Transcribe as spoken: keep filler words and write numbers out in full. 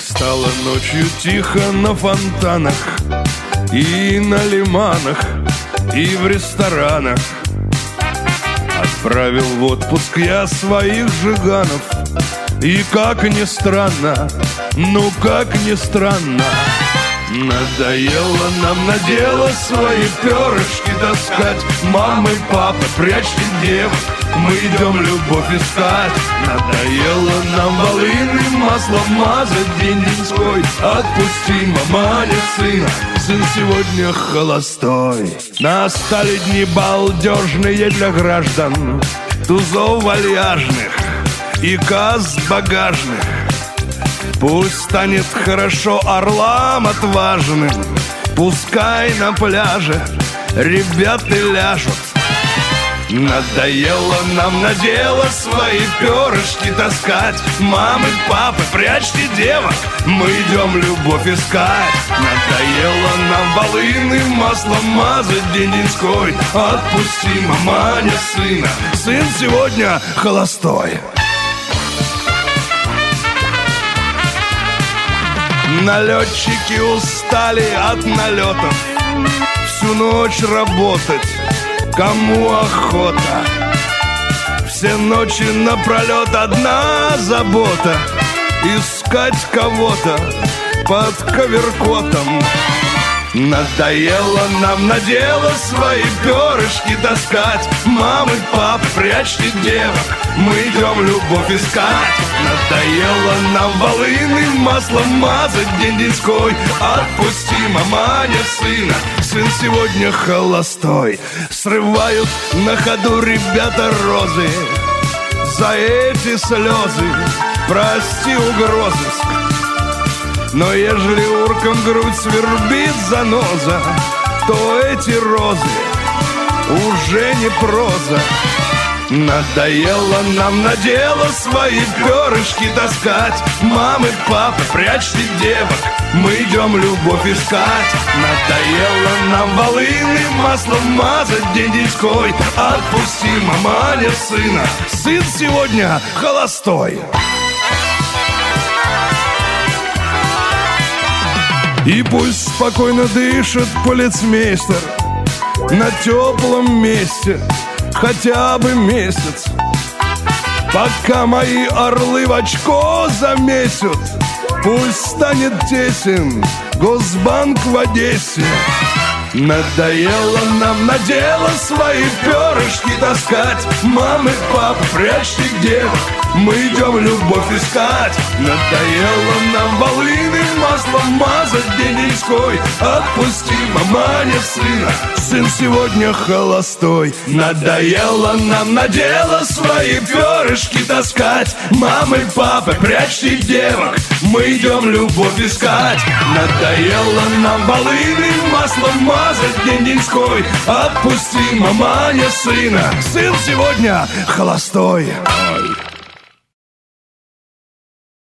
Стало ночью тихо на фонтанах и на лиманах, и в ресторанах. Отправил в отпуск я своих жиганов. И как ни странно, ну как ни странно, надоело нам на дело свои перышки таскать. Мамы, папы, прячьте девок, мы идем любовь искать. Надоело нам волыны маслом мазать день-деньской. Отпусти, маманя, сына, сын сегодня холостой. Настали дни балдежные для граждан, тузов вальяжных и касс багажных. Пусть станет хорошо орлам отважным, пускай на пляже ребята ляжут. Надоело нам на дело свои перышки таскать. Мамы, папы, прячьте девок, мы идем любовь искать. Надоело нам волыны маслом мазать день-деньской. Отпусти, маманя, сына, сын сегодня холостой. Налетчики устали от налетов, всю ночь работать, кому охота. Все ночи напролет одна забота — искать кого-то под коверкотом. Надоело нам на дело свои перышки таскать. Мамы, папы, прячьте девок, мы идем любовь искать. Надоело нам волыны маслом мазать день-деньской. Отпусти, маманя, сына, сын сегодня холостой. Срывают на ходу ребята розы, за эти слезы прости угрозы. Но ежели уркам грудь свербит заноза, то эти розы уже не проза. Надоело нам на дело свои перышки таскать. Мамы, папы, прячьте девок, мы идем любовь искать. Надоело нам волыны маслом мазать день-деньской. Отпусти, маманя, сына, сын сегодня холостой. И пусть спокойно дышит полицмейстер на теплом месте хотя бы месяц, пока мои орлы в очко замесят. Пусть станет тесен Госбанк в Одессе. Надоело нам на дело свои перышки таскать. Мамы, папы, прячьте девок, мы идем любовь искать. Надоело нам волыны маслом мазать день-деньской. Отпусти, маманя, сына, сын сегодня холостой. Надоело нам на дело свои перышки таскать. Мамы, папы, прячьте девок, мы идем любовь искать. Надоело нам волыны маслом мазать день-деньской. Отпусти, маманя, сына, сын сегодня холостой. Ой.